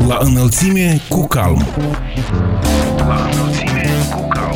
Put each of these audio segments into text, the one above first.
La înălțime cu calm. La înălțime cu calm.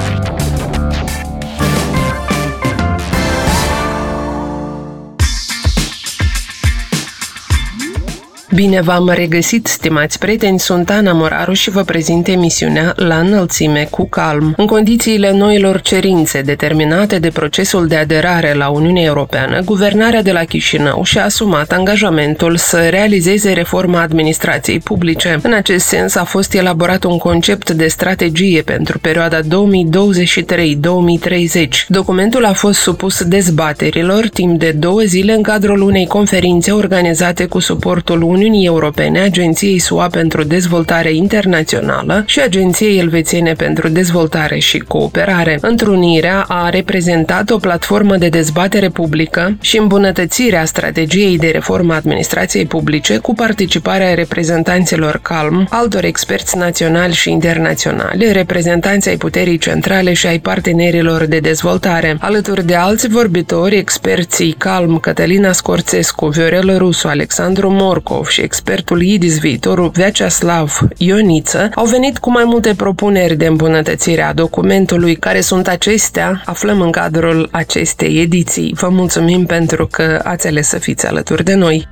Bine v-am regăsit, stimați prieteni, sunt Ana Moraru și vă prezint emisiunea La înălțime cu calm. În condițiile noilor cerințe determinate de procesul de aderare la Uniunea Europeană, guvernarea de la Chișinău și-a asumat angajamentul să realizeze reforma administrației publice. În acest sens a fost elaborat un concept de strategie pentru perioada 2023-2030. Documentul a fost supus dezbaterilor timp de 2 zile în cadrul unei conferințe organizate cu suportul Uniunii Europene, Agenției SUA pentru Dezvoltare Internațională și Agenției Elvețiene pentru Dezvoltare și Cooperare. Întrunirea a reprezentat o platformă de dezbatere publică și îmbunătățirea strategiei de reformă a administrației publice cu participarea reprezentanților CALM, altor experți naționali și internaționali, reprezentanți ai puterii centrale și ai partenerilor de dezvoltare. Alături de alți vorbitori, experții CALM Cătălina Scorțescu, Viorel Rusu, Alexandru Morcov și expertul IDIS viitorul Vyacheslav Ioniță au venit cu mai multe propuneri de îmbunătățire a documentului. Care sunt acestea? Aflăm în cadrul acestei ediții. Vă mulțumim pentru că ați ales să fiți alături de noi.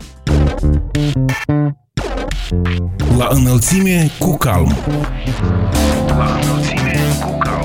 La înălțime cu calm. La înălțime cu calm.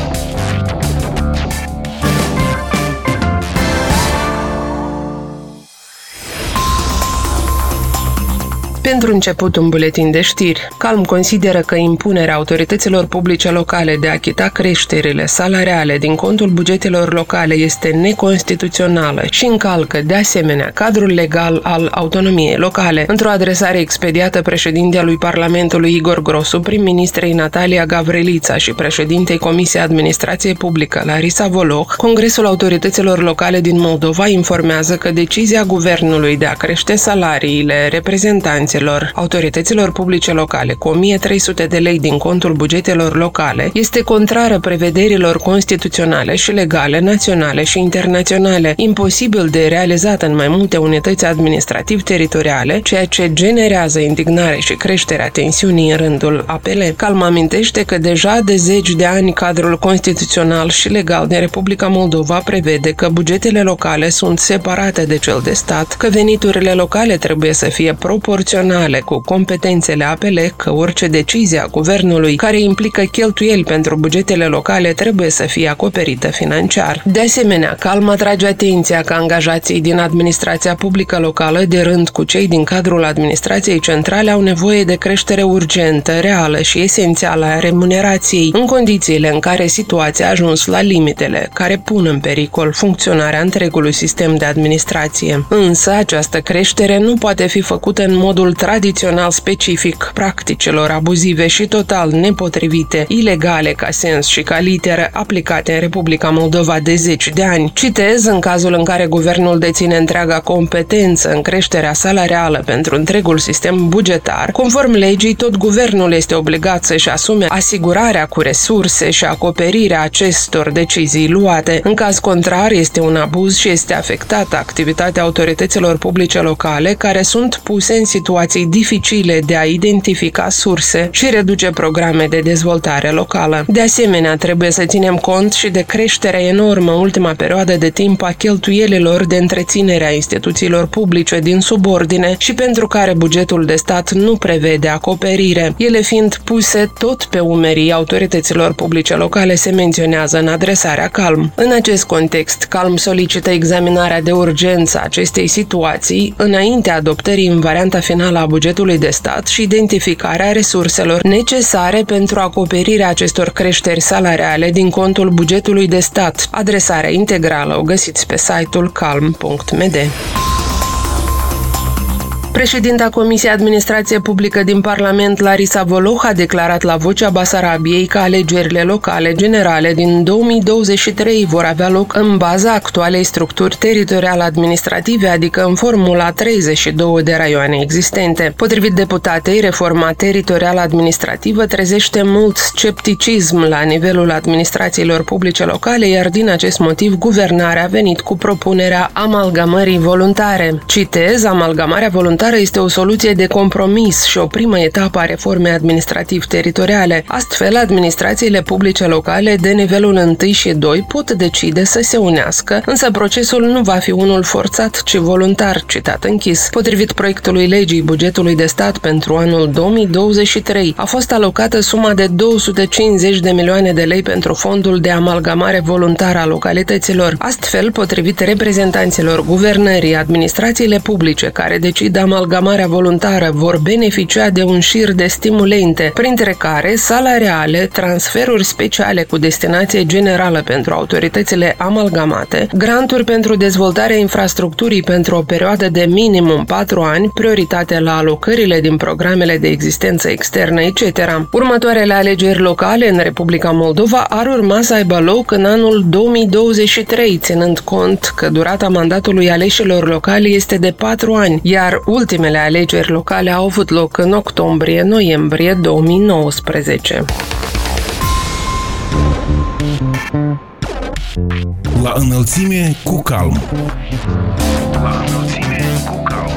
Pentru început, un buletin de știri. CALM consideră că impunerea autorităților publice locale de a achita creșterile salariale din contul bugetelor locale este neconstituțională și încalcă, de asemenea, cadrul legal al autonomiei locale. Într-o adresare expediată președintelui Parlamentului Igor Grosu, prim-ministrei Natalia Gavrilița și președintei Comisiei Administrație Publică Larisa Voloch, Congresul Autorităților Locale din Moldova informează că decizia guvernului de a crește salariile reprezentanților autorităților publice locale cu 1300 de lei din contul bugetelor locale este contrară prevederilor constituționale și legale, naționale și internaționale, imposibil de realizat în mai multe unități administrativ-teritoriale, ceea ce generează indignare și creșterea tensiunii în rândul APL. CALM amintește că deja de 10 de ani cadrul constituțional și legal din Republica Moldova prevede că bugetele locale sunt separate de cel de stat, că veniturile locale trebuie să fie proporționale cu competențele APL, că orice decizie a guvernului care implică cheltuieli pentru bugetele locale trebuie să fie acoperită financiar. De asemenea, CALM atrage atenția că angajații din administrația publică locală, de rând cu cei din cadrul administrației centrale, au nevoie de creștere urgentă, reală și esențială a remunerației, în condițiile în care situația a ajuns la limitele care pun în pericol funcționarea întregului sistem de administrație. Însă, această creștere nu poate fi făcută în modul tradițional specific practicilor abuzive și total nepotrivite, ilegale ca sens și ca literă, aplicate în Republica Moldova de 10 de ani. Citez, în cazul în care guvernul deține întreaga competență în creșterea salarială pentru întregul sistem bugetar, conform legii, tot guvernul este obligat să-și asume asigurarea cu resurse și acoperirea acestor decizii luate. În caz contrar, este un abuz și este afectată activitatea autorităților publice locale care sunt puse în situații dificile de a identifica surse și reduce programe de dezvoltare locală. De asemenea, trebuie să ținem cont și de creșterea enormă în ultima perioadă de timp a cheltuielilor de întreținere a instituțiilor publice din subordine și pentru care bugetul de stat nu prevede acoperire. Ele fiind puse tot pe umerii autorităților publice locale, se menționează în adresarea CALM. În acest context, CALM solicită examinarea de urgență a acestei situații înaintea adoptării în varianta finală a bugetului de stat și identificarea resurselor necesare pentru acoperirea acestor creșteri salariale din contul bugetului de stat. Adresarea integrală o găsiți pe site-ul calm.md. Președinta Comisiei Administrație Publică din Parlament, Larisa Voloch, a declarat la Vocea Basarabiei că alegerile locale generale din 2023 vor avea loc în baza actualei structuri teritoriale administrative, adică în formula 32 de raioane existente. Potrivit deputatei, reforma teritorială administrativă trezește mult scepticism la nivelul administrațiilor publice locale, iar din acest motiv guvernarea a venit cu propunerea amalgamării voluntare. Citez, amalgamarea voluntară voluntară este o soluție de compromis și o primă etapă a reformei administrativ-teritoriale. Astfel, administrațiile publice locale de nivelul 1 și 2 pot decide să se unească, însă procesul nu va fi unul forțat, ci voluntar, citat închis. Potrivit proiectului legii bugetului de stat pentru anul 2023, a fost alocată suma de 250 de milioane de lei pentru fondul de amalgamare voluntară a localităților. Astfel, potrivit reprezentanților guvernării, administrațiile publice care decid amalgamarea voluntară vor beneficia de un șir de stimulente, printre care salariale, transferuri speciale cu destinație generală pentru autoritățile amalgamate, granturi pentru dezvoltarea infrastructurii pentru o perioadă de minimum 4 ani, prioritate la alocările din programele de existență externă, etc. Următoarele alegeri locale în Republica Moldova ar urma să aibă loc în anul 2023, ținând cont că durata mandatului aleșilor locali este de 4 ani, iar ultimele alegeri locale au avut loc în octombrie-noiembrie 2019. La înălțime cu calm. La înălțime cu calm.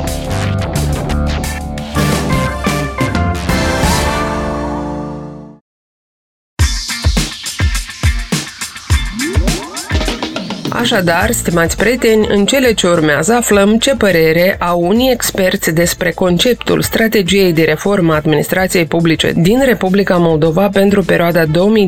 Așadar, stimați prieteni, în cele ce urmează aflăm ce părere au unii experți despre conceptul strategiei de reformă a administrației publice din Republica Moldova pentru perioada 2023-2030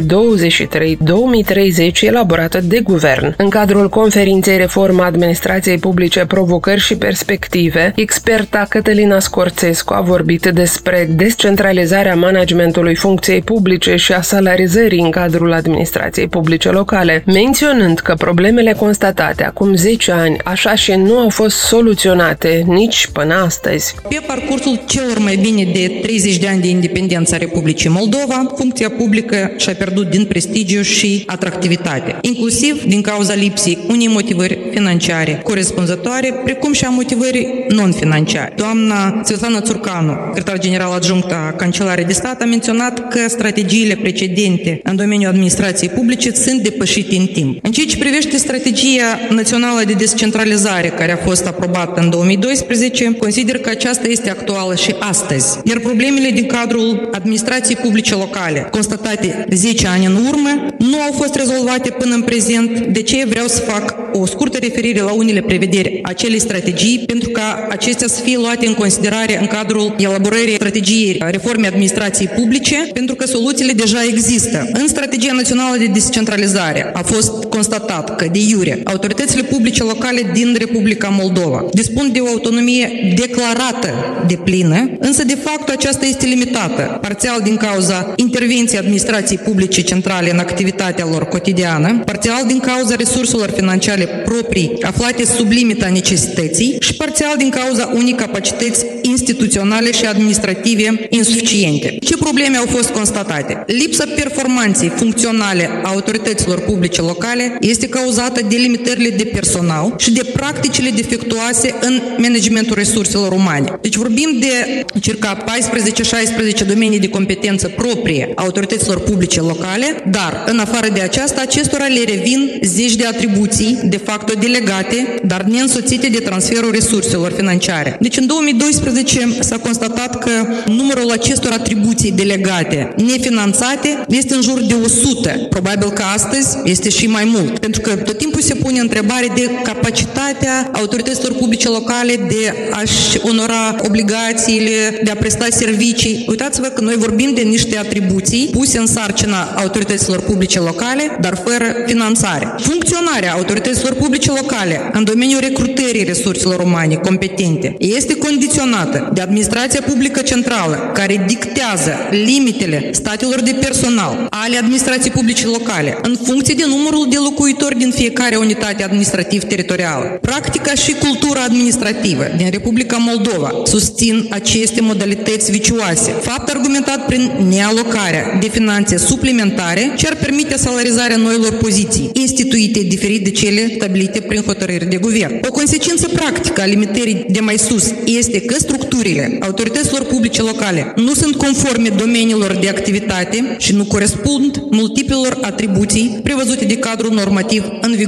elaborată de guvern. În cadrul conferinței Reforma administrației publice, provocări și perspective, experta Cătălina Scorțescu a vorbit despre descentralizarea managementului funcției publice și a salarizării în cadrul administrației publice locale, menționând că problemele constatate acum 10 ani, așa și nu au fost soluționate nici până astăzi. Pe parcursul celor mai bine de 30 de ani de independență a Republicii Moldova, funcția publică și-a pierdut din prestigiu și atractivitate, inclusiv din cauza lipsii unei motivări financiare corespunzătoare, precum și a motivării non-financiare. Doamna Svetlana Țurcanu, secretar general adjunct a Cancelariei de Stat, a menționat că strategiile precedente în domeniul administrației publice sunt depășite în timp. În ceea ce privește strategia națională de descentralizare, care a fost aprobată în 2012, consider că aceasta este actuală și astăzi. Iar problemele din cadrul administrației publice locale, constatate 10 ani în urmă, nu au fost rezolvate până în prezent. De ce vreau să fac o scurtă referire la unele prevederi acelei strategii, pentru ca acestea să fie luate în considerare în cadrul elaborării strategiei reformei administrației publice, pentru că soluțiile deja există. În strategia națională de descentralizare a fost constatat că de iure autoritățile publice locale din Republica Moldova dispun de o autonomie declarată de plină, însă de fapt aceasta este limitată, parțial din cauza intervenției administrației publice centrale în activitatea lor cotidiană, parțial din cauza resurselor financiare proprii aflate sub limita necesității și parțial din cauza unei capacități instituționale și administrative insuficiente. Ce probleme au fost constatate? Lipsa performanței funcționale a autorităților publice locale este cauzată de limitările de personal și de practicile defectuoase în managementul resurselor umane. Deci vorbim de circa 14-16 domenii de competență proprie a autorităților publice locale, dar în afară de aceasta, acestora le revin zeci de atribuții de facto delegate, dar neînsoțite de transferul resurselor financiare. Deci în 2012 s-a constatat că numărul acestor atribuții delegate nefinanțate este în jur de 100. Probabil că astăzi este și mai mult, pentru că tot timpul se pune întrebare de capacitatea autorităților publice locale de a-și onora obligațiile, de a presta servicii. Uitați-vă că noi vorbim de niște atribuții puse în sarcina autorităților publice locale, dar fără finanțare. Funcționarea autorităților publice locale în domeniul recrutării resurselor umane competente este condiționată de administrația publică centrală, care dictează limitele statelor de personal ale administrației publice locale în funcție de numărul de locuitori din fiecare unitate administrativ-teritorială. Practica și cultura administrativă din Republica Moldova susțin aceste modalități vicioase, fapt argumentat prin nealocarea de finanțe suplimentare ce ar permite salarizarea noilor poziții instituite diferit de cele stabilite prin hotărâri de guvern. O consecință practică a limitării de mai sus este că structurile autorităților publice locale nu sunt conforme domeniilor de activitate și nu corespund multiplelor atribuții prevăzute de cadrul normativ în vigoare.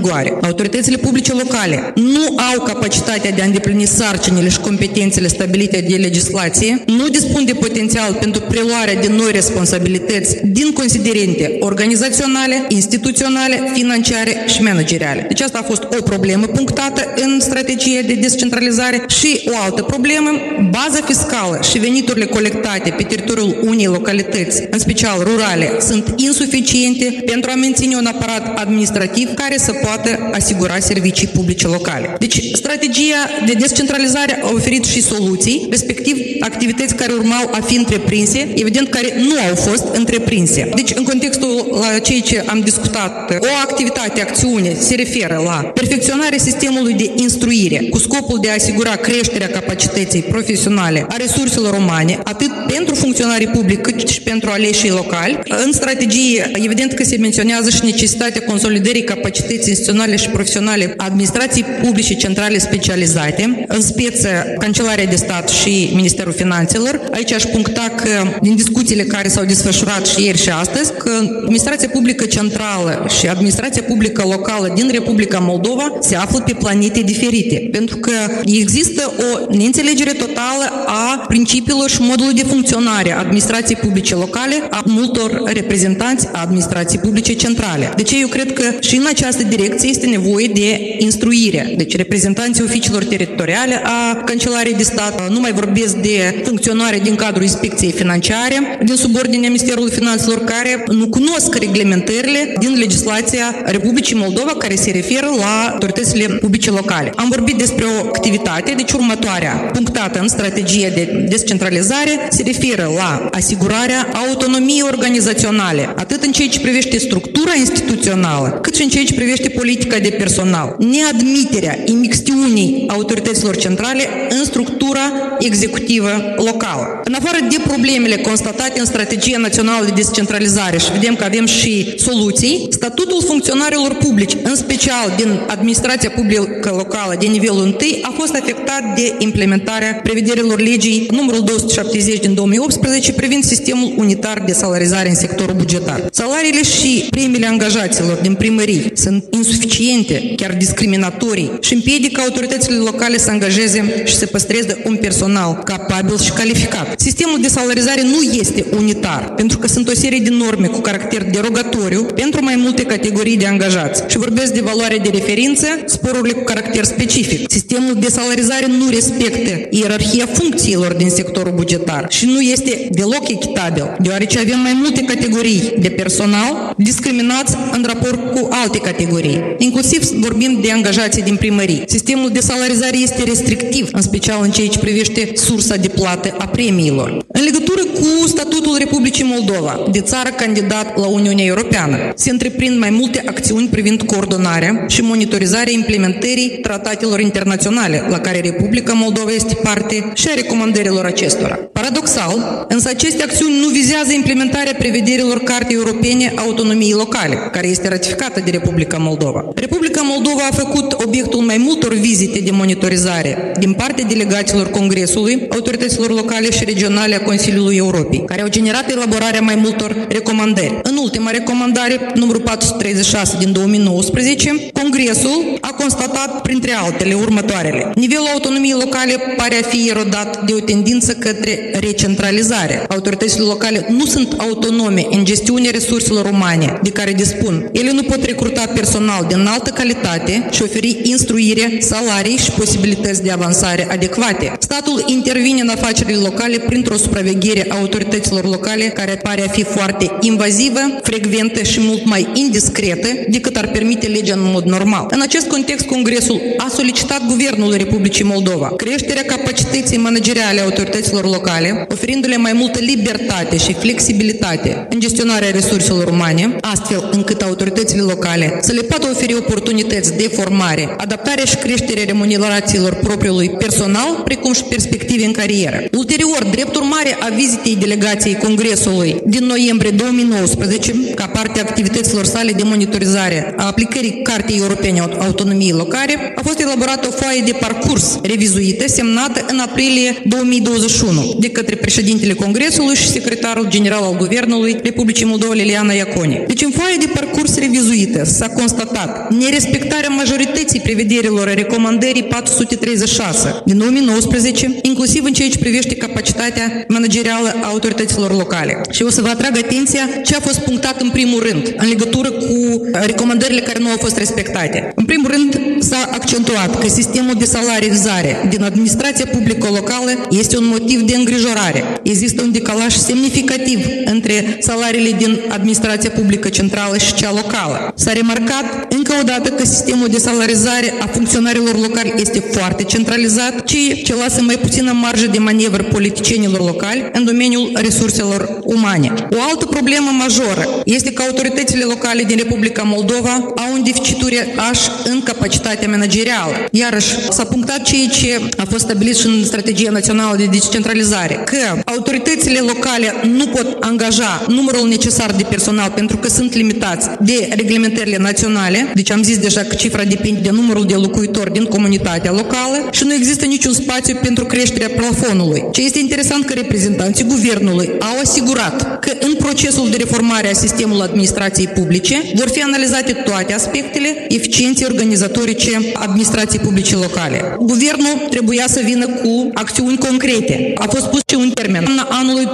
autoritățile publice locale nu au capacitatea de a îndeplini sarcinile și competențele stabilite de legislație, nu dispun de potențial pentru preluarea de noi responsabilități din considerente organizaționale, instituționale, financiare și manageriale. Deci asta a fost o problemă punctată în strategia de descentralizare și o altă problemă, baza fiscală și veniturile colectate pe teritoriul unei localități, în special rurale, sunt insuficiente pentru a menține un aparat administrativ care să poată asigura servicii publice locale. Deci, strategia de descentralizare a oferit și soluții, respectiv activități care urmau a fi întreprinse, evident care nu au fost întreprinse. Deci, în contextul la ceea ce am discutat, o activitate, acțiune se referă la perfecționarea sistemului de instruire cu scopul de a asigura creșterea capacității profesionale a resurselor umane, atât pentru funcționarii publici cât și pentru aleșii locali. În strategie, evident că se menționează și necesitatea consolidării capacității instituționale și profesionale a administrației publice centrale specializate, în speță Cancelarea de Stat și Ministerul Finanțelor. Aici aș puncta că din discuțiile care s-au desfășurat și ieri și astăzi, că administrația publică centrală și administrația publică locală din Republica Moldova se află pe planete diferite, pentru că există o neînțelegere totală a principiilor și modului de funcționare a administrației publice locale, a multor reprezentanți a administrației publice centrale. De ce eu cred că și în această direcție este nevoie de instruire. Deci reprezentanții oficiilor teritoriale a Cancelariei de Stat, nu mai vorbesc de funcționare din cadrul inspecției financiare, din subordinea Ministerului Finanțelor, care nu cunosc reglementările din legislația Republicii Moldova care se referă la autoritățile publice locale. Am vorbit despre o activitate, deci următoarea, punctată în strategia de descentralizare, se referă la asigurarea autonomiei organizaționale, atât în ceea ce privește structura instituțională, cât și în ceea ce privește politica de personal. Neadmiterea imixtiunii autorităților centrale în structura executivă locală. În afară de problemele constatate în strategia națională de descentralizare și vedem că avem și soluții, statutul funcționarilor publici, în special din administrația publică locală de nivelul 1, a fost afectat de implementarea prevederilor legii numărul 270 din 2018 privind sistemul unitar de salarizare în sectorul bugetar. Salariile și premiile angajaților din primării sunt insuficiente, chiar discriminatorii și împiedică autoritățile locale să angajeze și să păstreze un personal capabil și calificat. Sistemul de salarizare nu este unitar, pentru că sunt o serie de norme cu caracter derogatoriu pentru mai multe categorii de angajați și vorbesc de valoare de referință, sporurile cu caracter specific. Sistemul de salarizare nu respectă ierarhia funcțiilor din sectorul bugetar și nu este deloc echitabil, deoarece avem mai multe categorii de personal discriminați în raport cu alte categorii. Inclusiv vorbim de angajații din primării. Sistemul de salarizare este restrictiv, în special în ceea ce privește sursa de plată a premiilor. În legătură cu statutul Republicii Moldova, de țară candidat la Uniunea Europeană, se întreprind mai multe acțiuni privind coordonarea și monitorizarea implementării tratatelor internaționale la care Republica Moldova este parte și a recomandărilor acestora. Paradoxal, însă aceste acțiuni nu vizează implementarea prevederilor Cartei Europene a Autonomiei Locale, care este ratificată de Republica Moldova. Republica Moldova a făcut obiectul mai multor vizite de monitorizare din partea delegaților Congresului, autorităților locale și regionale a Consiliului Europei, care au generat elaborarea mai multor recomandări. În ultima recomandare, numărul 436 din 2019, Congresul a constatat, printre altele, următoarele. Nivelul autonomiei locale pare a fi erodat de o tendință către recentralizare. Autoritățile locale nu sunt autonome în gestiunea resurselor umane de care dispun. Ele nu pot recruta personal de înaltă calitate și oferi instruire, salarii și posibilități de avansare adecvate. Statul intervine în afacerile locale printr-o supraveghere a autorităților locale care pare a fi foarte invazivă, frecventă și mult mai indiscretă decât ar permite legea în mod normal. În acest context, Congresul a solicitat Guvernului Republicii Moldova creșterea capacității manageriale a autorităților locale, oferindu-le mai multă libertate și flexibilitate în gestionarea resurselor umane, astfel încât autoritățile locale să le poată oferi oportunități de formare, adaptare și creștere remunerațiilor propriului personal, precum și perspective în carieră. Ulterior, drept urmare a vizitei delegației delegației Congresului din noiembrie 2019, ca parte a activităților sale de monitorizare a aplicării Cartei Europene a Autonomiei Locale, a fost elaborată o foaie de parcurs revizuită, semnată în aprilie 2021 de către președintele Congresului și secretarul general al Guvernului Republicii Moldova, Liliana Iaconi. Deci în foaia de parcurs revizuită s-a constatat nerespectarea majorității prevederilor recomandării 436 din 2019, inclusiv în ceea ce privește capacitatea managerială a autorităților locale. Și o să vă atrag atenția ce a fost punctat în primul rând, în legătură cu recomandările care nu au fost respectate. În primul rând, s-a accentuat că sistemul de salarizare din administrația publică locală este un motiv de îngrijorare. Există un decalaj semnificativ între salariile din administrația publică centrală și cea locală. S-a remarcat încă o dată că sistemul de salarizare a funcționarilor locali este foarte centralizat, ceea ce lasă mai puțină marjă de manevră politicienilor locali în domeniul resurselor umane. O altă problemă majoră este că autoritățile locale din Republica Moldova au un deficit uriaș în capacitatea managerială. Iarăși, s-a punctat ceea ce a fost stabilit și în Strategia Națională de Descentralizare, că autoritățile locale nu pot angaja numărul necesar de personal pentru că sunt limitați de reglementările naționale, deci am zis deja că cifra depinde de numărul de locuitori din comunitatea locală și nu există niciun spațiu pentru creșterea plafonului. Ce este interesant că reprezentanții guvernului au asigurat că în procesul de reformare a sistemului administrației publice vor fi analizate toate aspectele eficienței organizatorice administrației publice locale. Guvernul trebuia să vină cu acțiuni concrete. A fost pus și un termen în anului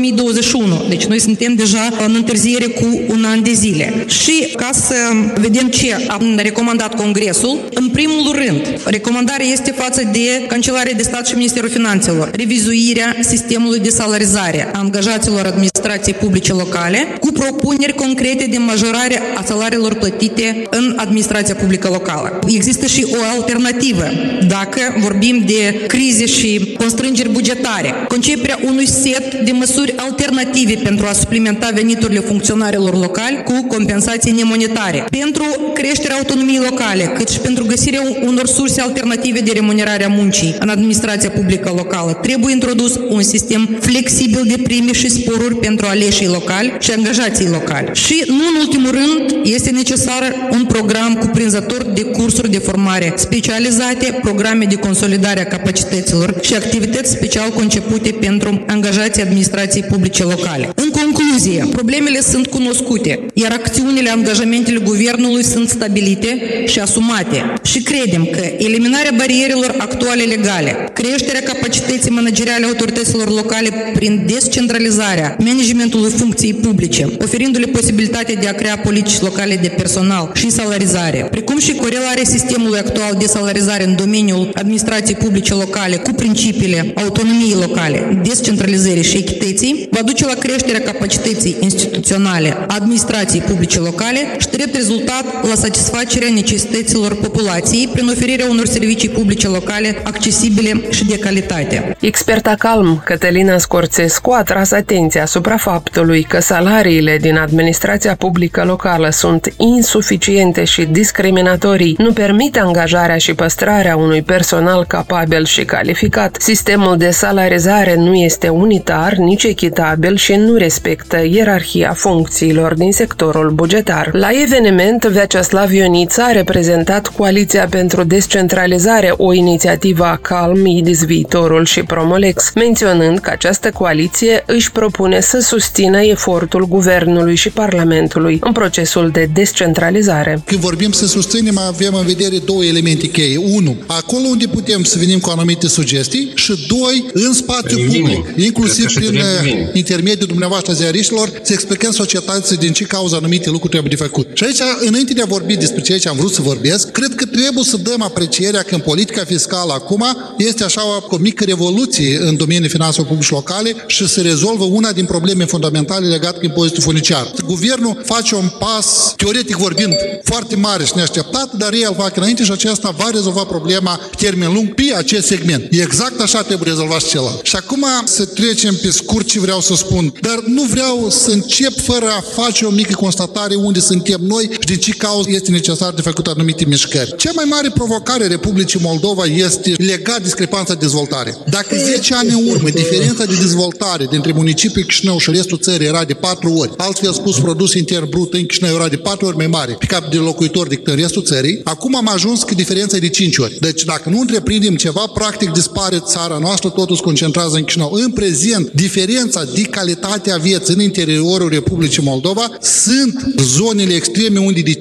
2021, deci noi suntem deja în întârziere cu un an de zile. Și ca să vedem ce a recomandat Congresul, în primul rând, recomandarea este față de Cancelarea de Stat și Ministerul Finanțelor, revizuirea sistemului de salarizare a angajaților administrației publice locale cu propuneri concrete de majorare a salariilor plătite în administrația publică locală. Există și o alternativă, dacă vorbim de crize și constrângeri bugetare. Conceperea unui set de măsuri alternative pentru a suplimenta veniturile funcționarilor locali cu compensații nemonetare, pentru creșterea autonomiei locale, cât și pentru găsirea unor surse alternative de remunerare a muncii în administrația publică locală. Trebuie introdus un sistem flexibil de prime și sporuri pentru aleșii locali și angajații locali. Și, nu în ultimul rând, este necesar un program cuprinzător de cursuri de formare specializate, programe de consolidare a capacităților și activități special concepute pentru angajații administrației publice locale. În concluzie, problemele sunt cunoscute, iar acțiunile, angajamentele guvernului sunt stabilite și asumate. Și credem că eliminarea barierelor actuale legale, creșterea capacității manageriale autorităților locale prin descentralizarea managementului funcției publice, oferindu-le posibilitatea de a crea politici locale de personal și salarizare, precum și corelarea sistemului actual de salarizare în domeniul administrației publice locale cu principiile autonomiei locale, descentralizării și echității, va duce la creșterea capacității instituționale a administrației publice locale și, drept rezultat, la satisfacerea necesităților populației prin oferirea unor servicii publice locale accesibile și de calitate. Experta Calm, Cătălina Scorțescu, a tras atenția asupra faptului că salariile din administrația publică locală sunt insuficiente și discriminatorii, nu permit angajarea și păstrarea unui personal capabil și calificat. Sistemul de salarizare nu este unitar, nici echitabil și nu respectă ierarhia funcțiilor din sectorul bugetar. La eveniment, Vyacheslav Ionița a reprezentat Coaliția pentru Descentralizare, o inițiativă a Calm, IDIS Viitorul și Promolex, menționând că această coaliție își propune să susțină efortul Guvernului și Parlamentului în procesul de descentralizare. Când vorbim să susținem, avem în vedere două elemente cheie. Unu, acolo unde putem să venim cu anumite sugestii și doi, în spațiu public, inclusiv prin intermediul dumneavoastră ziariștilor, să explicăm societății din ce cauza anumite lucruri trebuie de făcut. Și aici, înainte de a vorbi despre ceea ce am vrut să vorbesc, cred că trebuie să dăm aprecierea că în politica fiscală acum este așa o mică revoluție în domeniul finanțelor publice locale și se rezolvă una din probleme fundamentale legate cu impozitul furniciar. Guvernul face un pas, teoretic vorbind, foarte mare și neașteptat, dar el facă înainte și aceasta va rezolva problema termen lung pe acest segment. Exact așa trebuie rezolvat și celălalt. Și acum să trecem pe scurt ce vreau să spun, dar nu vreau să încep fără a face o mică constatare unde suntem noi și din ce cauză este necesar de făcut anumite mișcări. Cea mai mare provocare Republicii Moldova este legat discrepanța de dezvoltare. Dacă 10 ani în urmă diferența de dezvoltare dintre municipiul Chișinău și restul țării era de 4 ori, altfel spus produs intern brut în Chișinău era de 4 ori mai mare pe cap de locuitor decât în restul țării, acum am ajuns că diferența e de 5 ori. Deci dacă nu întreprindem ceva, practic dispare țara noastră, totul se concentrează în Chișinău. În prezent, diferența de calitatea vieții în interiorul Republicii Moldova sunt zonele extreme unde de 5-10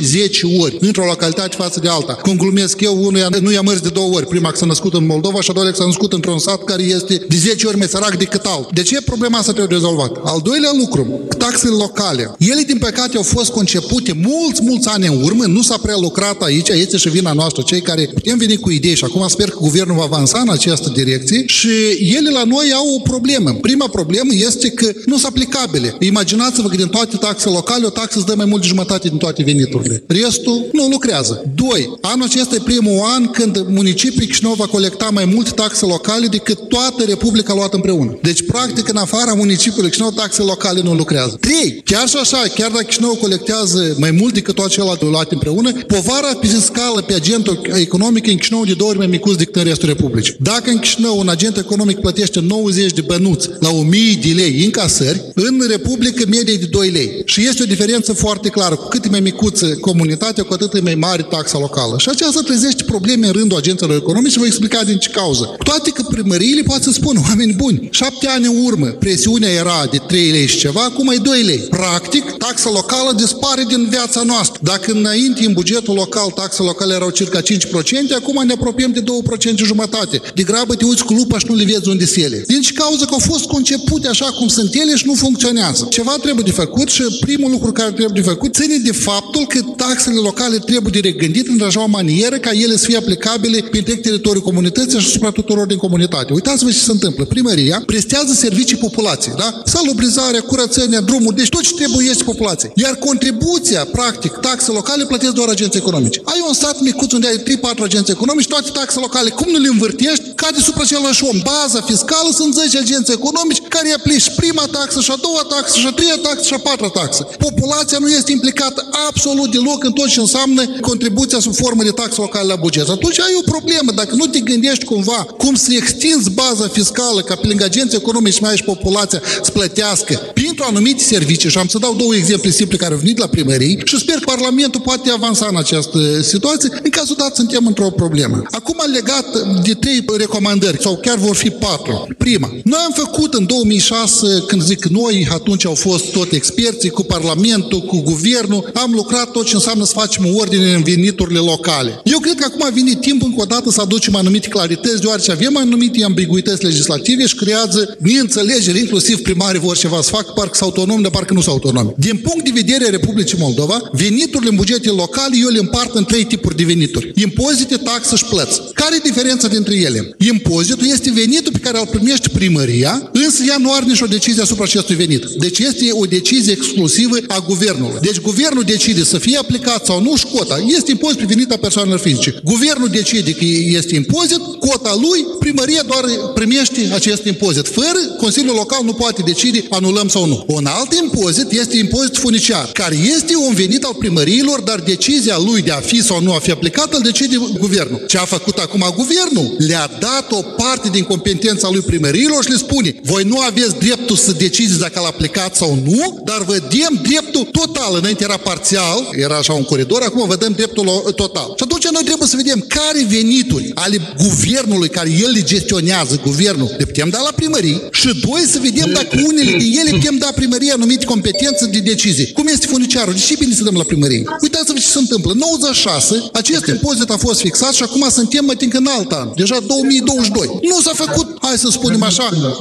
ori într-o localitate față de alta. Cum glumesc eu, unuia nu i-a mers de 2 ori. Prima că s-a născut în Moldova și a doua că s-a născut într-un sat care este de 10 ori mai sărac decât alt. De ce problema asta trebuie rezolvată? Al doilea lucru, taxele locale. Ele, din păcate, au fost concepute mulți ani în urmă, nu s-a prea lucrat aici, este și vina noastră, cei care putem veni cu idei și acum sper că guvernul va avansa în această direcție și ele la noi au o problemă. Prima problemă este că nu sunt aplicabile. Imaginați-vă că din toate taxele locale, o taxă îți dă mai mult de jumătate din toate veniturile. Restul nu lucrează. 2. Anul acesta e primul an când municipiul Chișinău va colecta mai mult taxe locale decât toată Republica luată împreună. Deci, practic, în afara municipiului Chișinău, taxe locale nu lucrează. 3. Chiar și așa, chiar dacă Chișinău colectează mai mult decât toate celelalte luate împreună, povara fiscală pe agentul economic în Chișinău de 2 ori mai micuț decât în restul Republicii. Dacă în Chișinău un agent economic plătește 90 de bănuți la 1000 de lei încasări, în Republică media e de 2 lei. Și este o diferență foarte clară. Cu cât e mai micuță comunitatea, cu atât e mai mare taxa locală. Și aceasta trezește probleme în rândul agenților economici și vă explica din ce cauză. Cu toate că primăriile pot să spună, oameni buni, 7 ani în urmă, presiunea era de 3 lei și ceva, acum e 2 lei. Practic, taxa locală dispare din viața noastră. Dacă înainte în bugetul local taxa locale erau circa 5%, acum ne apropiem de 2% jumătate. De grabă te uiți cu lupa și nu le vezi unde sunt ele. Din ce cauză că au fost concepute așa cum sunt ele și nu funcționează. Ceva trebuie de făcut și primul lucru care trebuie de făcut ține de faptul că taxele locale trebuie de regândit în așa o manieră ca ele să fie aplicabile pe întreg teritoriul comunității și asupra tuturor din comunitate. Uitați-vă ce se întâmplă. Primăria prestează servicii populației, da? Salubrizarea, curățenia, drumul, deci tot ce trebuie este populației. Iar contribuția, practic, taxe locale plătesc doar agenții economici. Ai un stat micuț unde ai 3-4 agenții economici, toate taxe locale, cum nu le învârtești, cade supra celălalt om. Baza fiscală sunt 10 agenții economici care îi aplici prima taxă și a doua taxă și a treia taxă și a patra taxă. Populația nu este implicată absolut deloc în tot ce înseamnă contribuția sub formă de taxe locale la buget. Atunci ai o problemă. Dacă nu te gândești cumva cum să extinzi baza fiscală ca pe lângă agenții economici mai și populația să plătească pentru anumite servicii, și am să dau 2 exemple simple care au venit la primării și sper că Parlamentul poate avansa în această situație. În cazul dat suntem într-o problemă. Acum legat de 3 recomandări, sau chiar vor fi 4. Prima, noi am făcut în 2006, când zic noi, atunci au fost tot experții cu Parlamentul, cu Guvernul, am lucrat tot ce înseamnă să facem o ordine în veniturile locale. Eu cred că acum a venit timpul încă o dată să aducem anumite clarități, deoarece avem anumite ambiguități legislative și creează neînțelegeri, inclusiv primarii vor ceva să facă, parcă sunt autonomi, dar parcă nu sunt autonomi. Din punct de vedere a Republicii Moldova, veniturile în bugetele locale eu le împart în 3 tipuri de venituri. Impozite, taxe și plăți. Care e diferența dintre ele? Impozitul este venitul pe care îl primește primăria, însă ea nu are nicio decizie asupra acestui venit. Deci este o decizie exclusivă a guvernului. Deci guvernul decide să fie aplicat sau nu și cota. Este impozit pe venit a persoanelor fizice. Guvernul decide că este impozit, cota lui, primăria doar primește acest impozit. Fără, Consiliul Local nu poate decide anulăm sau nu. Un alt impozit este impozit furniciar, care este un venit al primăriilor, dar decizia lui de a fi sau nu a fi aplicată îl decide guvernul. Ce a făcut acum guvernul? Le-a dat o parte din competența lui primăriilor și le spune, voi nu aveți dreptul să decideți dacă l-a aplicat sau nu, dar vă dăm dreptul total. Înainte era parțial, era așa un coridor, acum vă dăm dreptul total. Și atunci noi trebuie să vedem care venituri ale guvernului, care el le gestionează, guvernul, le putem da la primării și 2, să vedem dacă unele din ele putem da primării anumite competențe de decizie. Cum este furniciarul? De ce bine să dăm la primărie? Uitați-vă ce se întâmplă. În 96, acest impozit a fost fixat și acum suntem mai în alt an. Deja 2022. Nu s-a făcut, hai să spunem așa, voi faceți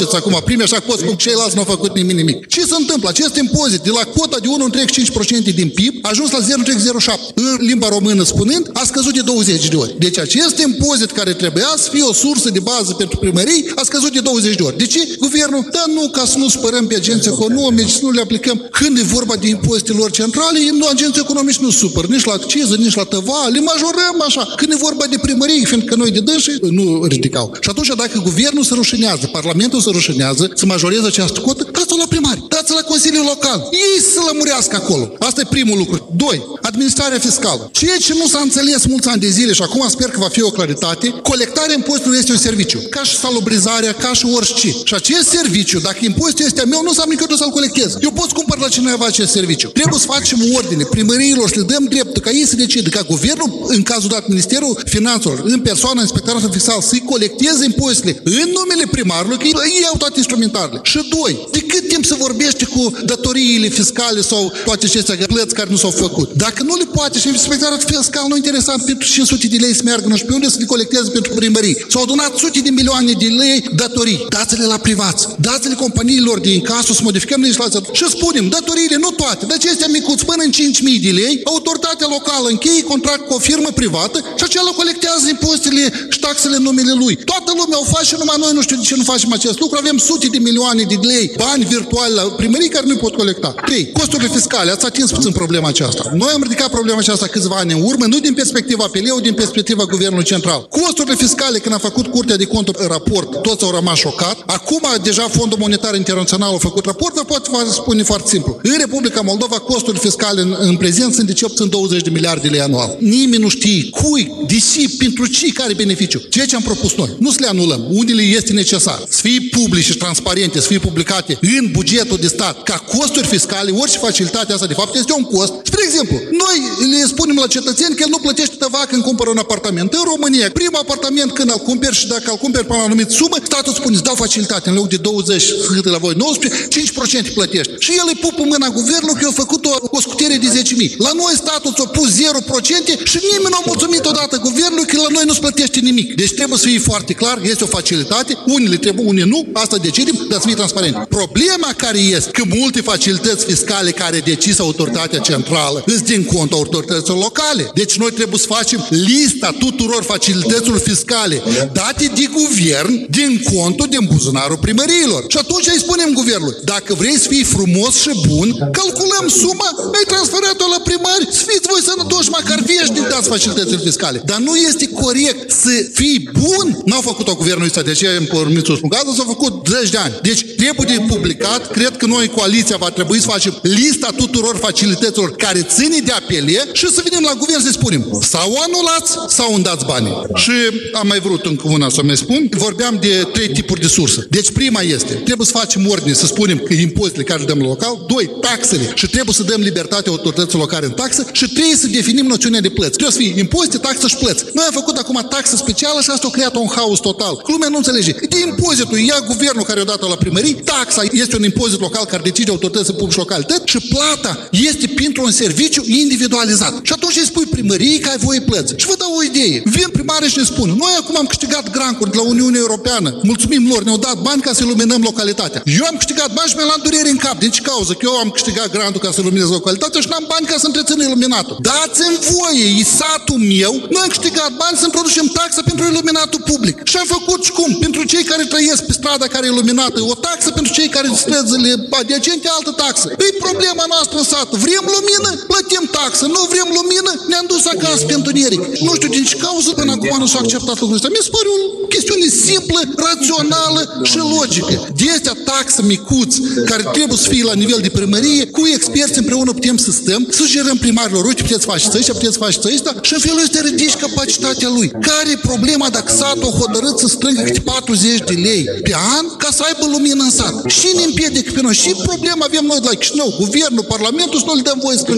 faceți acum primi, așa că poți spun că ceilalți nu au făcut nimic. Ce se întâmplă? Acest impozit de la cota de 1,5% din PIB a ajuns la 0,07%. În limba română spunând, a scăzut de 20 de ori. Deci acest impozit care trebuia să fie o sursă de bază pentru primării a scăzut de 20 de ori. De ce? Guvernul, dar nu ca să nu spărăm pe agenții economici, să nu le aplicăm. Când e vorba de impozitele lor centrale, agenții economici nu supăr, nici la acciză, nici la tăva, le majorăm așa. Când e vorba de primării, fiindcă noi de dânsi nu ridicau. Și atunci dacă guvernul se rușinează, Parlamentul se rușinează, să majoreze această cotă, dați-o la primari, dați-o la Consiliul Local. Ei să lămurească acolo. Asta e primul lucru. 2. Administrarea fiscală. Ceea ce nu s-a înțeles mulți ani de zile și acum sper că va fi o claritate, colectarea impozitelor este un serviciu. Ca și salubrizarea, ca și orice. Și acest serviciu, dacă impozitul este a meu, nu înseamnă că eu trebuie să-l colectez. Eu pot cumpăr la cineva acest serviciu. Trebuie să facem ordine primăriilor și le dăm dreptul ca ei să decide, ca guvernul, în cazul dat Ministerul Finanțelor, în persoana Inspectoratul Fiscal, să-i colecteze impozitele în numele primarului, că ei au toate instrumentarele. Și 2. De cât timp se vorbește cu datoriile fiscale sau toate acestea plăți care nu s-au făcut? Dacă nu le poate și Inspectoratul Fiscal nu interesant pentru 500 de lei să meargă, nu știu pe unde să le colecteze pentru primării. S-au adunat sute de milioane de lei datorii. Dați-le la privați. Dați-le companiilor de incasu să modificăm legislația. Și spunem, datoriile nu toate, dar acestea micuți până în 5.000 de lei, autoritatea locală încheie contract cu o firmă privată și acela colectează impozitele și taxele în numele lui. Toată lumea o face, numai noi nu știu de ce nu facem acest lucru. Avem sute de milioane de lei, bani virtuali la primării care nu pot colecta. 3. Costurile fiscale. Ați atins puțin problema aceasta. Noi am ridicat problema aceasta câțiva ani în urmă, nu din perspectiva PLE-ului, din perspectiva Guvernului Central. Costurile fiscale, când a făcut Curtea de Conturi raport, toți au rămas șocat. Acum, deja Fondul Monetar Internațional a făcut raport, vă pot spune foarte simplu. În Republica Moldova, costurile fiscale în prezent sunt de cel puțin 20 de miliarde de lei anual. Nimeni nu știe cui, de ce, pentru ce, care beneficiu. Ceea ce am propus noi. Nu să le anulăm. Unele este necesar. Să fie publice și transparente, să fie publicate în bugetul de stat, ca costuri fiscale, orice facilitate asta de fapt este un cost. Spre exemplu, noi le spunem la cetățeni că el nu plătește tăva când cumpără un apartament. În România, primul apartament când îl cumperi și dacă îl cumperi pe o anumită sumă, statul spune, îți dau facilitate, în loc de 20, cât la voi, 19, 5% plătești. Și el îi pupă mâna guvernului că a făcut o scutire de 10.000. La noi statul ți-a pus 0% și nimeni nu a mulțumit odată guvernului că la noi nu-ți plătește nimic. Deci trebuie să fie foarte clar, este o facilitate, unele trebuie, unele nu, asta decidem, dar să fie transparent. Problema care este că multe facilități fiscale care decis autoritatea centrală îs din contul autorităților locale. Deci noi trebuie să facem lista tuturor facilităților fiscale date de guvern din contul din buzunarul primăriilor. Și atunci îi spunem guvernului, dacă vrei să fii frumos și bun, calculăm suma, ai transferat-o la primari, să fiți voi sănătoși, măcar veșnic dați facilitățile fiscale. Dar nu este corect să fii bun. N-au făcut-o guvernul ăsta, de aceea îmi permit să spun că asta s-a făcut 10 de ani. Deci trebuie de publicat, cred că noi, coaliția, va trebui să facem lista tuturor facilităților care ține de apele și să venim la guvern să spunem sau anulați sau îmi dați banii. Și am mai vrut încă una să mai spun, vorbeam de 3 tipuri de sursă. Deci prima este, trebuie să facem ordine, să spunem că impozitele care le dăm local, 2, taxele și trebuie să dăm libertate autorităților locale în taxă și trebuie să definim noțiunea de plăți. Trebuie să fie impozite, taxă și plăți. Noi am făcut acum taxă specială și asta a creat un haos total. Lumea nu înțelege. De impozitul ia guvernul care o dat la primării, taxa este un impozit local care decide autoritățile publice localități și plata este pentru un serviciu individualizat. Și atunci îi spui primăriei că ai voie plăți. Și vă dau o idee. Vin primarii și ne spun, noi acum am câștigat granturi de la Uniunea Europeană. Mulțumim lor, ne-au dat bani ca să iluminăm localitatea. Eu am câștigat bani și mi-am luat durere în cap. Din ce cauză? Că eu am câștigat grantul ca să iluminez localitatea și n-am bani ca să întrețin iluminatul. Dați-mi voie, e satul meu, noi am câștigat bani să introducem taxa pentru iluminatul public. Și am făcut și cum? Pentru cei care trăiesc pe strada care e iluminată, o taxă, pentru cei care străzile adiacente, altă taxă. E problema noastră în sat. Vrem lumină? Plătim taxă. Nu vrem lumină? Ne-am dus acasă pe întuneric. Nu știu din ce cauză până acum nu s-a acceptat lucrul ăsta. Mi se pare o chestiune simplă, rațională și logică. De astea taxă micuți, care trebuie să fie la nivel de primărie, cu experți împreună putem să stăm, să sugerăm primarilor, uite, puteți face ăștia, puteți face ăștia și în felul ăsta ridici capacitatea lui. Care e problema dacă satul a hotărât să strângă câte 40 de lei pe an ca să aibă lumină în sat? Și ne împiedică pe noi. Și problema avem noi de la Chișinău, guvernul, parlamentul, să nu le dăm voie să strângă banii.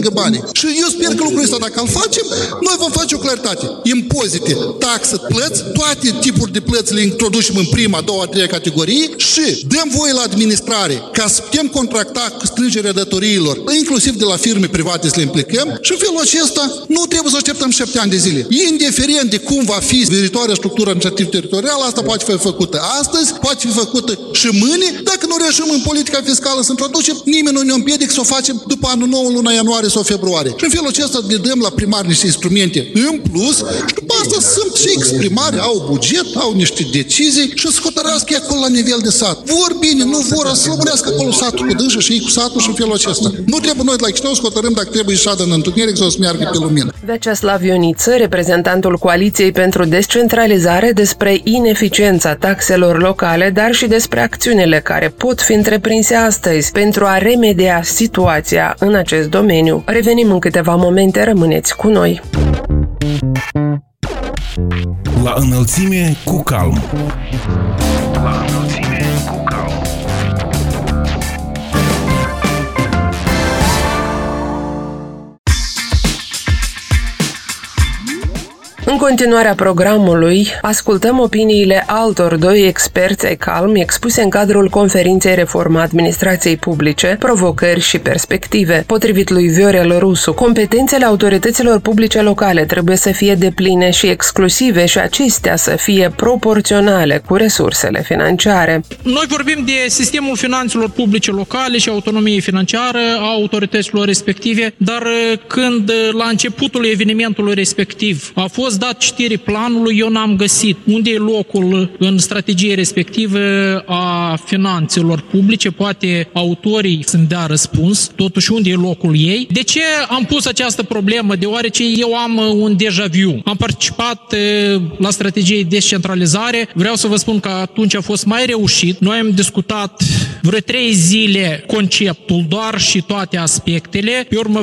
Și eu sper că lucrul ăsta, dacă îl facem, noi vom face o claritate. Impozite, taxe, plăți, toate tipuri de plăți le introducem în prima, a doua, a treia categorie și dăm voie la administrare ca să putem contracta strângerea datoriilor, inclusiv de la firme private să le implicăm și în felul acesta nu trebuie să așteptăm 7 ani de zile. Indiferent de cum va fi viitoarea structură administrativ-teritorială, asta poate fi făcută astăzi, poate fi făcută și mâine. Dacă nu reușim în politica fiscală să introducem, nimeni nu ne împiedică să o facem după anul nou, luna ianuarie sau februarie. Și în felul acesta le dăm la primari niște instrumente în plus și după asta sunt și primari, au buget, au niște decizii și să hotărască acolo la nivel de sat. Vor bine, nu vor, să slăbunească acolo satul cu dânsă și ei cu satul și în felul acesta. Nu trebuie noi la Chișinău să hotărâm dacă trebuie ieșat în întuneric sau să meargă pe lumină. Vyacheslav Ioniță, reprezentantul Coaliției pentru Descentralizare, despre ineficiența taxelor locale, dar și despre acțiunile care pot fi întreprinse astăzi pentru a remedia situația în acest domeniu. Revenim în câteva momente, rămâneți cu noi. La înălțime cu calm. La înălțime cu calm. În continuarea programului, ascultăm opiniile altor 2 experți ai CALM expuse în cadrul conferinței Reforma Administrației Publice, Provocări și Perspective. Potrivit lui Viorel Rusu, competențele autorităților publice locale trebuie să fie depline și exclusive și acestea să fie proporționale cu resursele financiare. Noi vorbim de sistemul finanțelor publice locale și autonomiei financiară a autorităților respective, dar când la începutul evenimentului respectiv a fost dat citire planului, eu n-am găsit unde e locul în strategie respectivă a finanțelor publice. Poate autorii să-mi dea răspuns, totuși unde e locul ei. De ce am pus această problemă? Deoarece eu am un déjà vu. Am participat la strategie de descentralizare. Vreau să vă spun că atunci a fost mai reușit. Noi am discutat vreo 3 zile conceptul doar și toate aspectele. Pe urmă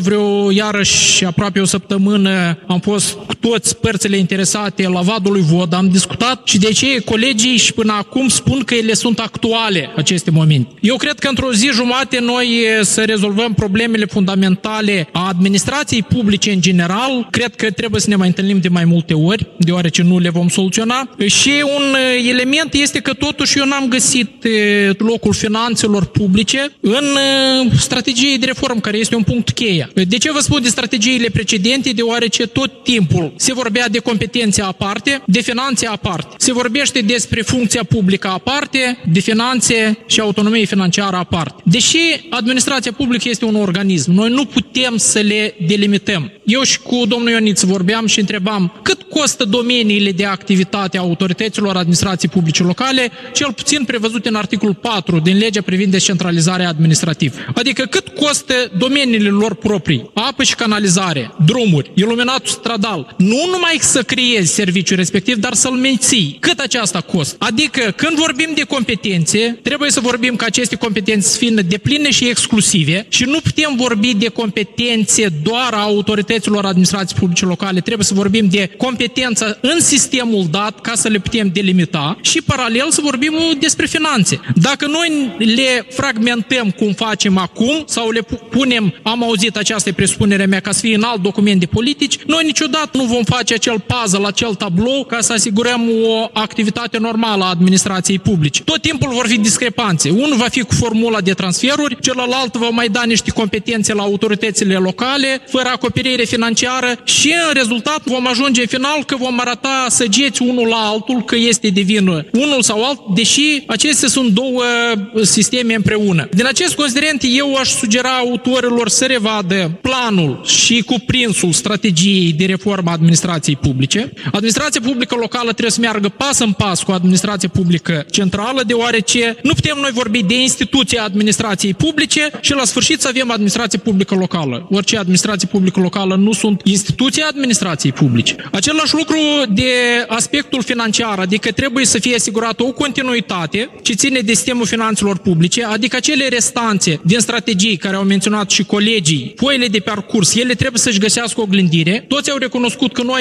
iarăși aproape o săptămână am fost cu toți părțile interesate la Vadul lui Vod, am discutat și de ce colegii și până acum spun că ele sunt actuale aceste momente. Eu cred că într-o zi jumate noi să rezolvăm problemele fundamentale a administrației publice în general. Cred că trebuie să ne mai întâlnim de mai multe ori, deoarece nu le vom soluționa. Și un element este că totuși eu n-am găsit locul finanțelor publice în strategie de reformă, care este un punct cheie. De ce vă spun de strategiile precedente? Deoarece tot timpul se vorbea de competențe aparte, de finanțe aparte. Se vorbește despre funcția publică aparte, de finanțe și autonomie financiară aparte. Deși administrația publică este un organism, noi nu putem să le delimităm. Eu și cu domnul Ioniță vorbeam și întrebam cât costă domeniile de activitate a autorităților administrației publice locale, cel puțin prevăzute în articolul 4 din legea privind descentralizarea administrativă. Adică cât costă domeniile lor proprii, apă și canalizare, drumuri, iluminatul stradal, nu numai să creezi serviciul respectiv, dar să-l menții. Cât aceasta costă? Adică când vorbim de competențe, trebuie să vorbim că aceste competențe să fie depline și exclusive și nu putem vorbi de competențe doar a autorităților administrației publice locale, trebuie să vorbim de competență în sistemul dat ca să le putem delimita și paralel să vorbim despre finanțe. Dacă noi le fragmentăm cum facem acum sau le punem, am auzit această presupunere mea, ca să fie în alt document de politici, noi niciodată nu vom face acel puzzle, acel tablou ca să asigurăm o activitate normală a administrației publice. Tot timpul vor fi discrepanțe. Unul va fi cu formula de transferuri, celălalt va mai da niște competențe la autoritățile locale, fără acoperire financiară și în rezultat vom ajunge în final că vom arăta săgeți unul la altul că este de vină unul sau altul, deși acestea sunt 2 sisteme împreună. Din acest considerent, eu aș sugera autorilor să revadă planul și cuprinsul strategiei de reformă a administrației publice. Administrația publică locală trebuie să meargă pas în pas cu administrația publică centrală, deoarece nu putem noi vorbi de instituția administrației publice și la sfârșit să avem administrație publică locală. Orice administrație publică locală nu sunt instituția administrației publice. Același lucru de aspectul financiar, adică trebuie să fie asigurată o continuitate ce ține de sistemul finanțelor publice, adică acele restanțe din strategii care au menționat și colegii, foile de parcurs, ele trebuie să-și găsească oglindire. Toți au recunoscut că noi am realizat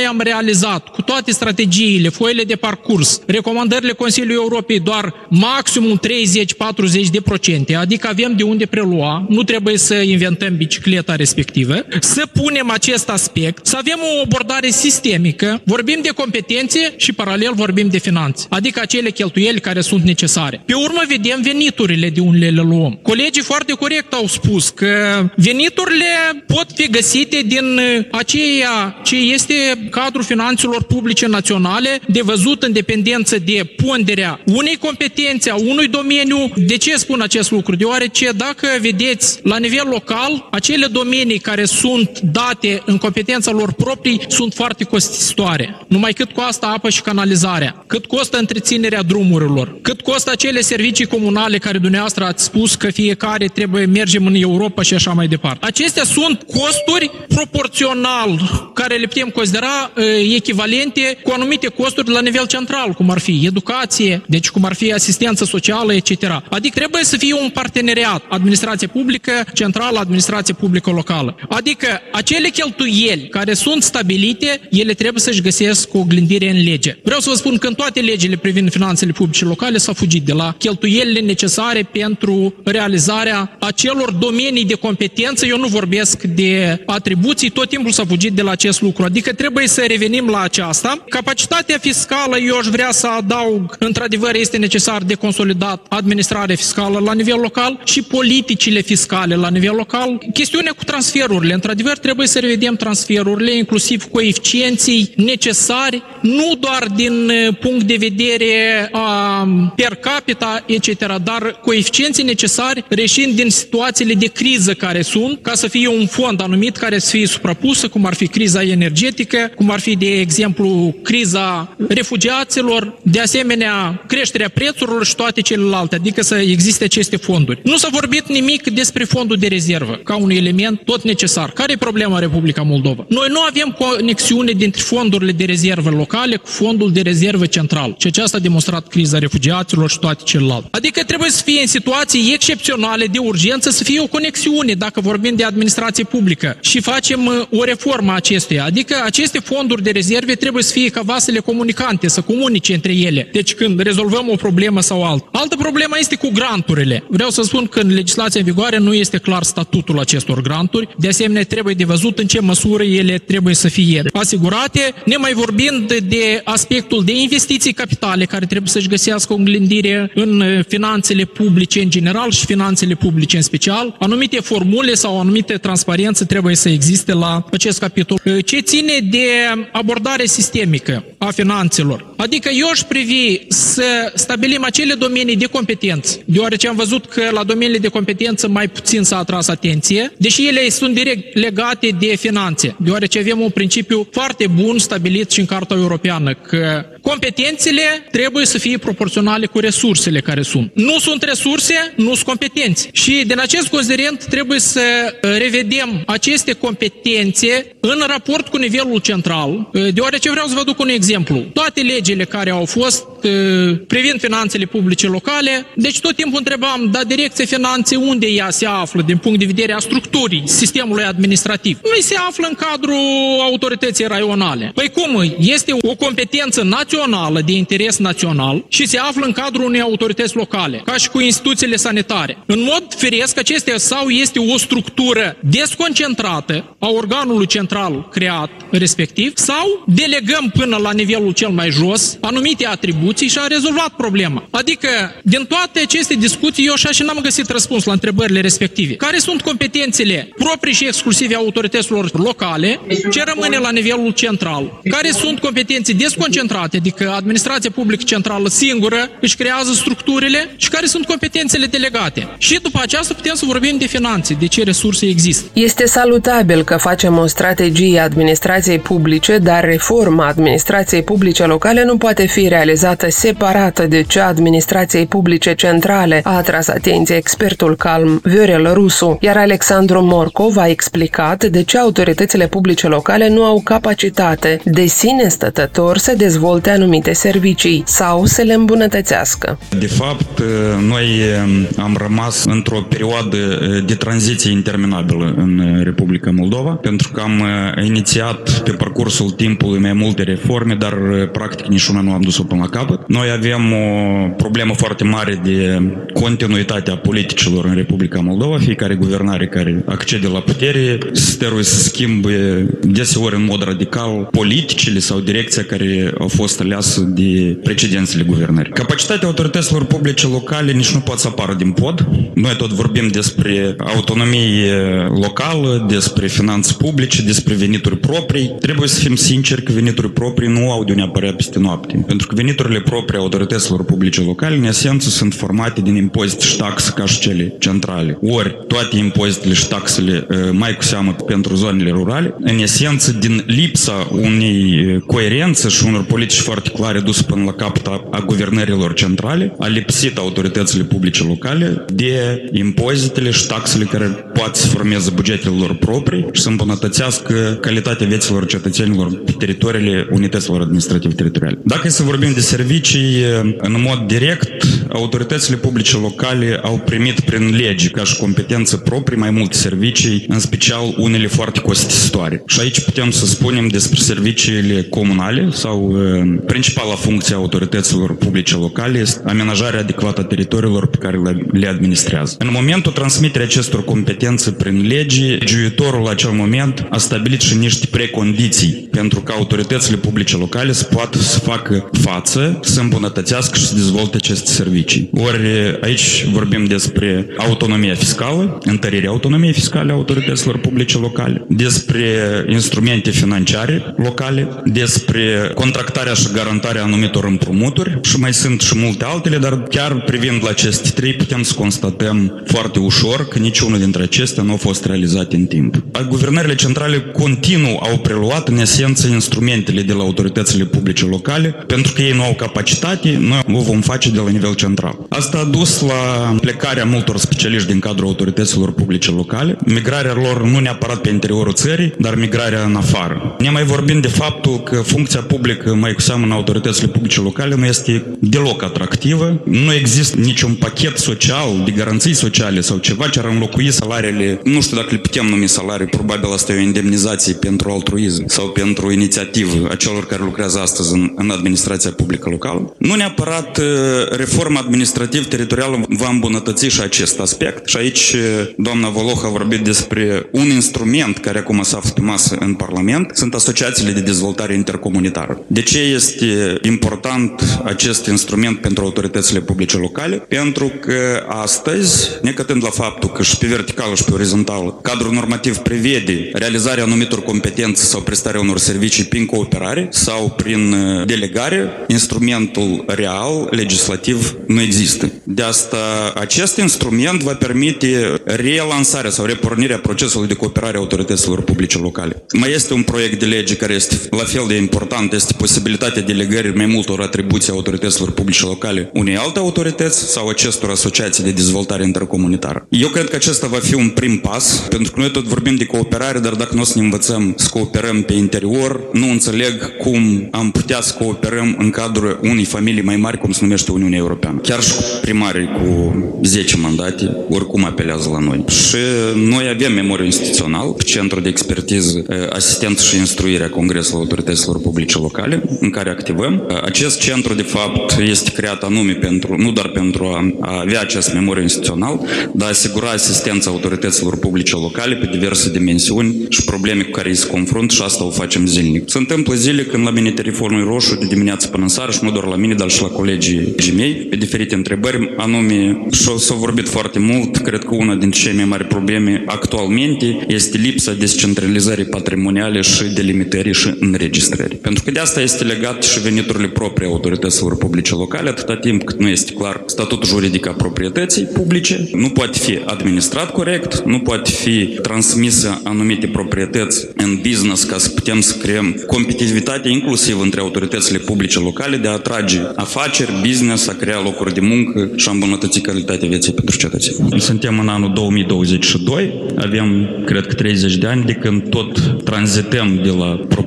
analizat cu toate strategiile, foile de parcurs, recomandările Consiliului Europei doar maximum 30-40%, adică avem de unde prelua, nu trebuie să inventăm bicicleta respectivă, să punem acest aspect, să avem o abordare sistemică, vorbim de competențe și paralel vorbim de finanțe, adică acele cheltuieli care sunt necesare. Pe urmă vedem veniturile de unde le luăm. Colegii foarte corect au spus că veniturile pot fi găsite din aceea ce este cadrul finanțelor publice naționale, de văzut în dependență de ponderea unei competențe, a unui domeniu. De ce spun acest lucru? Deoarece dacă vedeți la nivel local, acele domenii care sunt date în competența lor proprii sunt foarte costisitoare. Numai cât costă apă și canalizarea, cât costă întreținerea drumurilor, cât costă acele servicii comunale care dumneavoastră ați spus că fiecare trebuie mergem în Europa și așa mai departe. Acestea sunt costuri proporțional care le putem considera echivalente cu anumite costuri la nivel central, cum ar fi educație, deci cum ar fi asistență socială, etc. Adică trebuie să fie un parteneriat, administrație publică centrală, administrație publică locală. Adică acele cheltuieli care sunt stabilite, ele trebuie să-și găsesc o oglindire în lege. Vreau să vă spun că în toate legile privind finanțele publice locale s-a fugit de la cheltuielile necesare pentru realizarea acelor domenii de competență. Eu nu vorbesc de atribuții, tot timpul s-a fugit de la acest lucru. Adică trebuie să revenim la aceasta. Capacitatea fiscală, eu aș vrea să adaug, într-adevăr este necesar de consolidat administrarea fiscală la nivel local și politicile fiscale la nivel local. Chestiunea cu transferurile, într-adevăr trebuie să revedem transferurile, inclusiv coeficienții necesari, nu doar din punct de vedere per capita, etc., dar coeficienții necesari reșind din situațiile de criză care sunt, ca să fie un fond anumit care să fie suprapusă, cum ar fi criza energetică, cum ar fi, de exemplu, criza refugiaților, de asemenea creșterea prețurilor și toate celelalte, adică să existe aceste fonduri. Nu s-a vorbit nimic despre fondul de rezervă, ca un element tot necesar. Care e problema Republica Moldova? Noi nu avem conexiune dintre fondurile de rezervă locale cu fondul de rezervă central, și aceasta a demonstrat criza refugiaților și toate celelalte. Adică trebuie să fie în situații excepționale de urgență să fie o conexiune, dacă vorbim de administrație publică și facem o reformă a acestuia. Adică aceste fonduri de rezerve trebuie să fie ca vasele comunicante, să comunice între ele. Deci când rezolvăm o problemă sau alta. Altă problemă este cu granturile. Vreau să spun că în legislația în vigoare nu este clar statutul acestor granturi. De asemenea, trebuie de văzut în ce măsură ele trebuie să fie asigurate, nemai vorbind de aspectul de investiții capitale care trebuie să-și găsească o înglindire în finanțele publice în general și finanțele publice în special. Anumite formule sau anumite transparență trebuie să existe la acest capitol. Ce ține de abordare sistemică a finanțelor. Adică eu aș privi să stabilim acele domenii de competență, deoarece am văzut că la domeniile de competență mai puțin s-a atras atenție, deși ele sunt direct legate de finanțe, deoarece avem un principiu foarte bun stabilit și în Carta Europeană, că competențele trebuie să fie proporționale cu resursele care sunt. Nu sunt resurse, nu sunt competențe. Și din acest considerent trebuie să revedem aceste competențe în raport cu nivelul central, deoarece vreau să vă duc un exemplu. Toate legile care au fost privind finanțele publice locale, deci tot timpul întrebam, dar Direcția Finanțe unde ea se află din punct de vedere a structurii sistemului administrativ? Nu se află în cadrul autorității raionale. Păi cum? Este o competență națională de interes național și se află în cadrul unei autorități locale, ca și cu instituțiile sanitare. În mod firesc, acestea sau este o structură desconcentrată a organului central creat respectiv, sau delegăm până la nivelul cel mai jos anumite atribuții și a rezolvat problema. Adică, din toate aceste discuții, eu așa și n-am găsit răspuns la întrebările respective. Care sunt competențele proprii și exclusive a autorităților locale, ce rămâne la nivelul central? Care sunt competențe desconcentrate, adică administrația publică centrală singură își creează structurile, și care sunt competențele delegate? Și după aceasta putem să vorbim de finanțe, de ce resurse există. Este salutabil că facem o strategie a administrației publice, dar reforma administrației publice locale nu poate fi realizată separată de cea a administrației publice centrale, a atras atenție expertul calm Viorel Rusu, iar Alexandru Morcov a explicat de ce autoritățile publice locale nu au capacitate de sine stătător să dezvolte anumite servicii sau să le îmbunătățească. De fapt, noi am rămas într-o perioadă de tranziție interminabilă în Republica Moldova, pentru că am inițiat încercat pe parcursul timpului mai multe reforme, dar practic niciuna nu am dus-o până la capăt. Noi avem o problemă foarte mare de continuitate a politicilor în Republica Moldova. Fiecare guvernare care accede la putere trebuie să schimbe deseori în mod radical politicile sau direcția care a fost aleasă de precedențele guvernări. Capacitatea autorităților publice locale nici nu poate să apară din pod. Noi tot vorbim despre autonomie locală, despre finanțe publice, despre venituri proprii. Trebuie să fim sinceri că venituri proprii nu au de unde apărea peste noapte. Pentru că veniturile proprii autorităților publice locale, în esență, sunt formate din impozite și taxe ca și cele centrale. Ori toate impozitele și taxele, mai cu seamă pentru zonele rurale, în esență, din lipsa unei coerențe și unor politici foarte clare duse până la capăt a guvernărilor centrale, a lipsit autoritățile publice locale de impozitele și taxele care poate să formeze bugetele lor proprii și să îmbunătățească calitatea vieților cetățenilor pe teritoriile unităților administrative teritoriale. Dacă să vorbim de servicii, în mod direct, autoritățile publice locale au primit prin legi ca și competență proprie mai multe servicii, în special unele foarte costisitoare. Și aici putem să spunem despre serviciile comunale sau principala funcție a autorităților publice locale este amenajarea adecvată a teritoriilor pe care le administrează. În momentul transmiterii acestor competențe prin legi, legiuitorul la acel moment a stabilit și niște precondiții pentru ca autoritățile publice locale să poată să facă față, să îmbunătățească și să dezvolte aceste servicii. Ori aici vorbim despre autonomia fiscală, întărirea autonomiei fiscale a autorităților publice locale, despre instrumente financiare locale, despre contractarea și garantarea anumitor împrumuturi și mai sunt și multe altele, dar chiar privind la aceste trei putem să constatăm foarte ușor că niciunul dintre acestea nu au fost realizate în timp. Guvernările centrale continuu au preluat în esență instrumentele de la autoritățile publice locale, pentru că ei nu au capacitate, noi o vom face de la nivel central. Asta a dus la plecarea multor specialiști din cadrul autorităților publice locale, migrarea lor nu neapărat pe interiorul țării, dar migrarea în afară. Ne mai vorbim de faptul că funcția publică, mai cu seamă în autoritățile publice locale, nu este deloc atractivă, nu există niciun pachet social, de garanții sociale sau ceva ce ar înlocui salariile, nu știu dacă le putem numi salarii, probabil asta e o indemnizație pentru altruism sau pentru inițiativă a celor care lucrează astăzi în administrația publică locală. Nu neapărat reforma administrativ-teritorială va îmbunătăți și acest aspect. Și aici doamna Voloha a vorbit despre un instrument care acum s-a aflat pe masă în Parlament, sunt asociațiile de dezvoltare intercomunitară. De ce este important acest instrument pentru autoritățile publice locale? Pentru că astăzi, necătând la faptul că și pe verticală și pe orizontală, cadrul normativ prevede realizarea anumitor competențe sau prestarea unor servicii prin cooperare sau prin delegare, instrumentul real, legislativ, nu există. De asta, acest instrument va permite relansarea sau repornirea procesului de cooperare a autorităților publice locale. Mai este un proiect de lege care este la fel de important, este posibilitatea delegării mai multor atribuții a autorităților publice locale unei alte autorități sau acestor asociații de dezvoltare intercomunitară. Eu cred că acesta va fi un prim pas, pentru că noi tot vorbim de cooperare, dar dacă nu o să ne învățăm să cooperăm pe interior, nu înțeleg cum am putea să cooperăm în cadrul unei familii mai mari, cum se numește Uniunea Europeană. Chiar și primarii cu 10 mandate, oricum apelează la noi. Și noi avem memoriu instituțional, centru de expertiză, asistență și instruire a Congresului Autorităților Publice Locale, în care activăm. Acest centru, de fapt, este creat anume nu doar pentru a avea acest memoriu instituțional, dar asigura asistența autorităților publice locale pe diverse dimensiuni și probleme cu care îi se confrunt și asta o facem zilnic. Se întâmplă zile când la mine telefonul roșu de dimineață până în seară și nu doar la mine, dar și la colegii mei, pe diferite întrebări, anume, și s-a vorbit foarte mult, cred că una dintre cele mai mari probleme actualmente este lipsa descentralizării patrimoniale și delimitării și înregistrării. Pentru că de asta este legat și veniturile proprii autorităților publice locale, atâta timp cât nu este clar statutul juridic a proprietății publice, nu poate fi administrat corect, nu poate fi transmisă anumite proprietăți în business ca să putem să creăm competitivitate inclusiv între autoritățile publice locale de a atrage afaceri, business, a crea locuri de muncă și a îmbunătăți calitatea vieții pentru cetățeni. Suntem în anul 2022, avem, cred că 30 de ani de când tot tranzităm de la proprietăți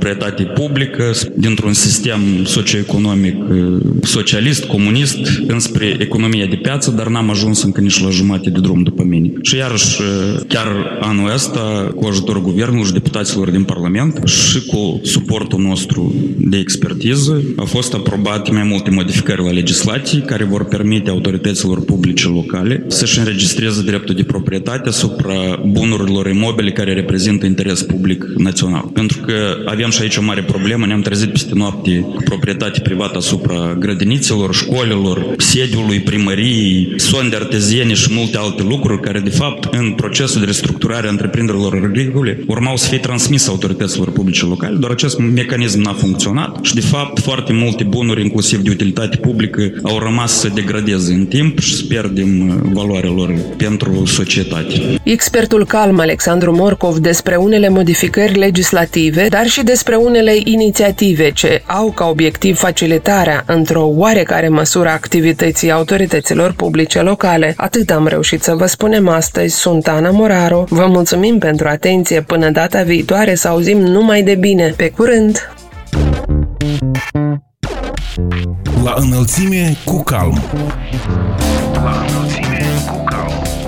proprietate publică, dintr-un sistem socioeconomic socialist, comunist, înspre economia de piață, dar n-am ajuns încă nici la jumătate de drum după mine. Și iarăși, chiar anul ăsta, cu ajutorul guvernului și deputaților din Parlament și cu suportul nostru de expertiză, au fost aprobate mai multe modificări la legislație care vor permite autorităților publice locale să-și înregistreze dreptul de proprietate asupra bunurilor imobile care reprezintă interes public național. Pentru că avem și aici o mare problemă, ne-am trezit peste noapte cu proprietate privată asupra grădinițelor, școlilor, sediului primăriei, sonde arteziene și multe alte lucruri care, de fapt, în procesul de restructurare a întreprinderilor agricole urmau să fie transmise autorităților publice locale, doar acest mecanism n-a funcționat și, de fapt, foarte multe bunuri, inclusiv de utilitate publică, au rămas să degradeze în timp și să pierdem valoarea lor pentru societate. Expertul Calm Alexandru Morcov despre unele modificări legislative, dar și despre unele inițiative ce au ca obiectiv facilitarea într-o oarecare măsură activității autorităților publice locale. Atât am reușit să vă spunem astăzi. Sunt Ana Moraru. Vă mulțumim pentru atenție. Până data viitoare să auzim numai de bine. Pe curând! La înălțime cu calm. La înălțime cu calm.